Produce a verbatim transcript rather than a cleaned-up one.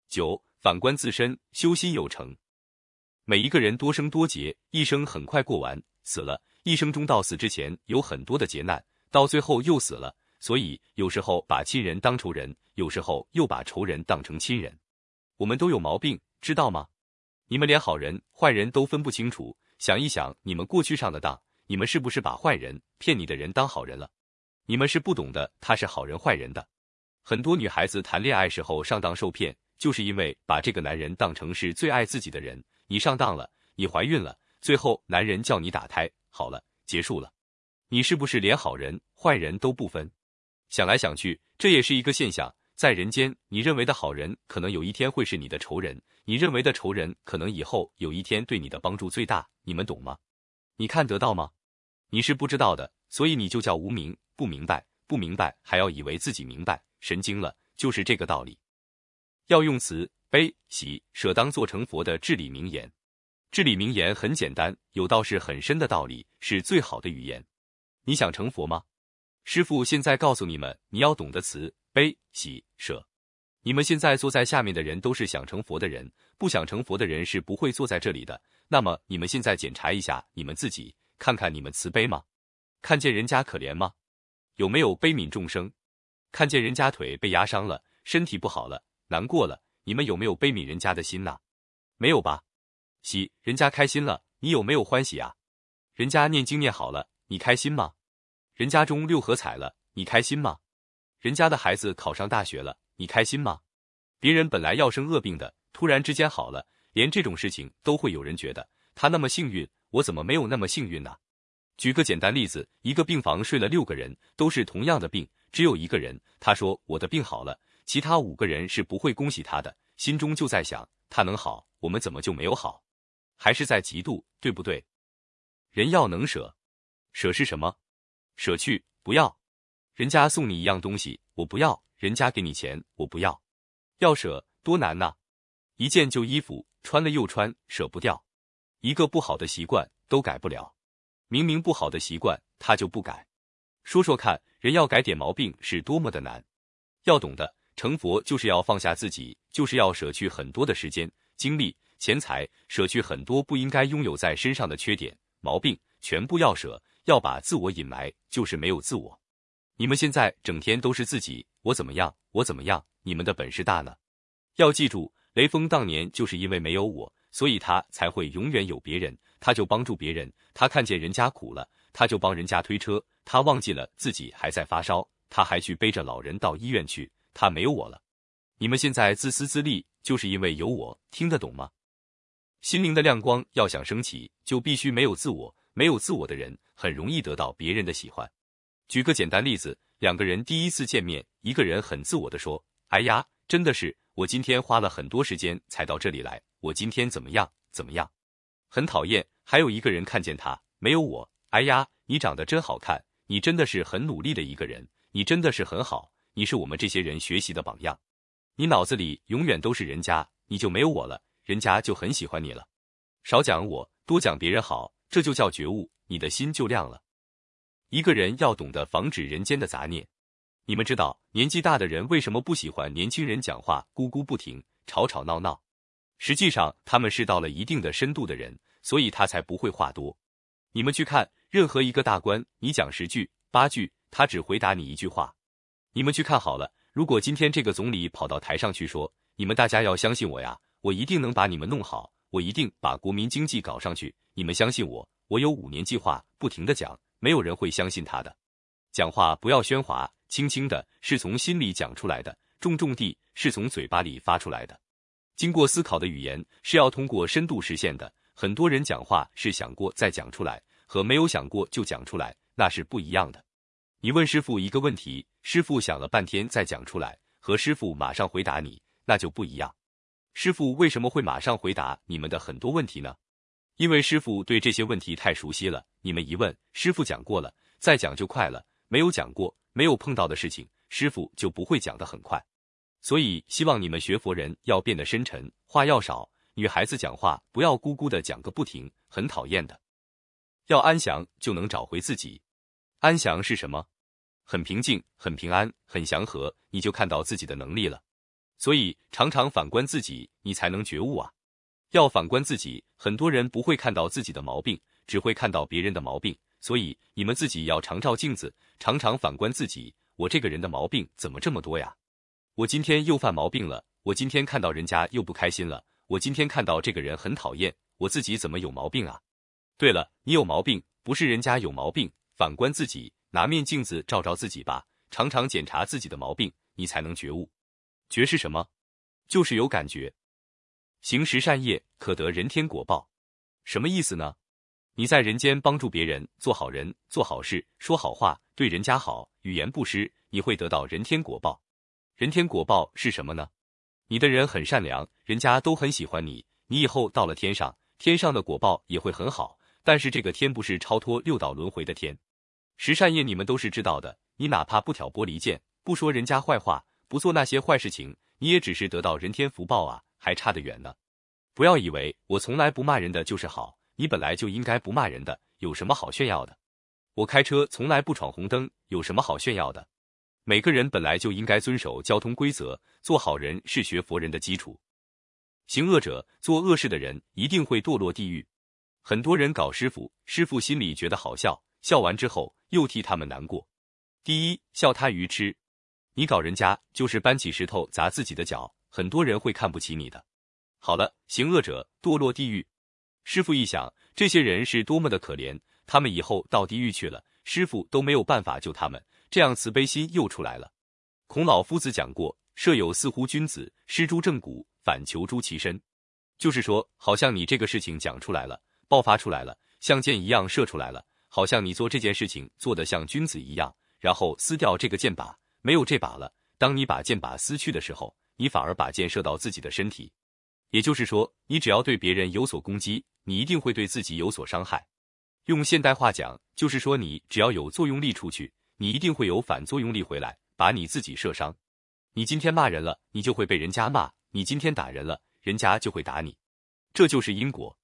九、反观自身，修心有成。每一个人多生多劫，一生很快过完，死了，一生中到死之前有很多的劫难，到最后又死了。所以有时候把亲人当仇人，有时候又把仇人当成亲人。我们都有毛病，知道吗？你们连好人坏人都分不清楚，想一想你们过去上的当，你们是不是把坏人骗你的人当好人了？你们是不懂得他是好人坏人的。很多女孩子谈恋爱时候上当受骗，就是因为把这个男人当成是最爱自己的人。你上当了，你怀孕了，最后男人叫你打胎，好了，结束了。你是不是连好人坏人都不分？想来想去，这也是一个现象。在人间，你认为的好人可能有一天会是你的仇人，你认为的仇人可能以后有一天对你的帮助最大，你们懂吗？你看得到吗？你是不知道的，所以你就叫无明，不明白，不明白还要以为自己明白，神经了，就是这个道理。要用慈悲喜舍当做成佛的至理名言。至理名言很简单，有道是很深的道理，是最好的语言。你想成佛吗？师父现在告诉你们，你要懂得慈悲喜舍。你们现在坐在下面的人都是想成佛的人，不想成佛的人是不会坐在这里的。那么你们现在检查一下你们自己，看看你们慈悲吗？看见人家可怜吗？有没有悲悯众生？看见人家腿被压伤了，身体不好了，难过了，你们有没有悲悯人家的心呐？没有吧？喜，人家开心了，你有没有欢喜啊？人家念经念好了，你开心吗？人家中六合彩了，你开心吗？人家的孩子考上大学了，你开心吗？别人本来要生恶病的，突然之间好了，连这种事情都会有人觉得他那么幸运，我怎么没有那么幸运呢？举个简单例子，一个病房睡了六个人，都是同样的病，只有一个人他说我的病好了，其他五个人是不会恭喜他的，心中就在想他能好，我们怎么就没有好？还是在嫉妒，对不对？人要能舍，舍是什么？舍去，不要。人家送你一样东西，我不要；人家给你钱，我不要。要舍，多难呐！一件旧衣服，穿了又穿，舍不掉。一个不好的习惯，都改不了。明明不好的习惯，他就不改。说说看，人要改点毛病是多么的难。要懂得，成佛就是要放下自己，就是要舍去很多的时间、精力、钱财，舍去很多不应该拥有在身上的缺点、毛病，全部要舍，要把自我隐埋，就是没有自我。你们现在整天都是自己，我怎么样，我怎么样，你们的本事大呢？要记住，雷锋当年就是因为没有我，所以他才会永远有别人，他就帮助别人，他看见人家苦了，他就帮人家推车，他忘记了自己还在发烧，他还去背着老人到医院去，他没有我了。你们现在自私自利，就是因为有我，听得懂吗？心灵的亮光要想升起，就必须没有自我，没有自我的人很容易得到别人的喜欢。举个简单例子，两个人第一次见面，一个人很自我地说，哎呀，真的是，我今天花了很多时间才到这里来，我今天怎么样怎么样，很讨厌。还有一个人看见他，没有我，哎呀，你长得真好看，你真的是很努力的一个人，你真的是很好，你是我们这些人学习的榜样。你脑子里永远都是人家，你就没有我了，人家就很喜欢你了。少讲我，多讲别人好，这就叫觉悟，你的心就亮了。一个人要懂得防止人间的杂念。你们知道年纪大的人为什么不喜欢年轻人讲话咕咕不停，吵吵闹闹？实际上他们是到了一定的深度的人，所以他才不会话多。你们去看任何一个大官，你讲十句八句，他只回答你一句话。你们去看好了，如果今天这个总理跑到台上去说，你们大家要相信我呀，我一定能把你们弄好，我一定把国民经济搞上去，你们相信我，我有五年计划，不停地讲，没有人会相信他的。讲话不要喧哗，轻轻的，是从心里讲出来的，重重地是从嘴巴里发出来的。经过思考的语言是要通过深度实现的，很多人讲话是想过再讲出来，和没有想过就讲出来，那是不一样的。你问师父一个问题，师父想了半天再讲出来，和师父马上回答你，那就不一样。师父为什么会马上回答你们的很多问题呢？因为师父对这些问题太熟悉了，你们一问，师父讲过了，再讲就快了，没有讲过，没有碰到的事情，师父就不会讲得很快。所以希望你们学佛人要变得深沉，话要少，女孩子讲话不要咕咕的讲个不停，很讨厌的。要安详就能找回自己。安详是什么？很平静，很平安，很祥和，你就看到自己的能力了。 所以常常反观自己，你才能觉悟啊。要反观自己，很多人不会看到自己的毛病，只会看到别人的毛病，所以你们自己要常照镜子，常常反观自己，我这个人的毛病怎么这么多呀？我今天又犯毛病了，我今天看到人家又不开心了，我今天看到这个人很讨厌，我自己怎么有毛病啊？对了，你有毛病，不是人家有毛病，反观自己，拿面镜子照照自己吧，常常检查自己的毛病，你才能觉悟。觉是什么？就是有感觉。行十善业，可得人天果报。什么意思呢？你在人间帮助别人，做好人，做好事，说好话，对人家好，语言不失，你会得到人天果报。人天果报是什么呢？你的人很善良，人家都很喜欢你，你以后到了天上，天上的果报也会很好，但是这个天不是超脱六道轮回的天。十善业你们都是知道的，你哪怕不挑拨离间，不说人家坏话，不做那些坏事情，你也只是得到人天福报啊，还差得远呢。不要以为我从来不骂人的就是好，你本来就应该不骂人的，有什么好炫耀的？我开车从来不闯红灯，有什么好炫耀的？每个人本来就应该遵守交通规则，做好人是学佛人的基础。行恶者，做恶事的人一定会堕落地狱。很多人搞师傅，师傅心里觉得好笑，笑完之后又替他们难过。第一，笑他愚痴，你搞人家就是搬起石头砸自己的脚，很多人会看不起你的。好了，行恶者堕落地狱。师傅一想，这些人是多么的可怜，他们以后到地狱去了，师傅都没有办法救他们，这样慈悲心又出来了。孔老夫子讲过，设有似乎君子，失诸正骨，反求诸其身。就是说，好像你这个事情讲出来了，爆发出来了，像箭一样射出来了，好像你做这件事情做得像君子一样，然后撕掉这个箭靶，没有这把了。当你把箭靶撕去的时候，你反而把箭射到自己的身体。也就是说，你只要对别人有所攻击，你一定会对自己有所伤害。用现代话讲，就是说你只要有作用力出去，你一定会有反作用力回来，把你自己射伤。你今天骂人了，你就会被人家骂；你今天打人了，人家就会打你。这就是因果。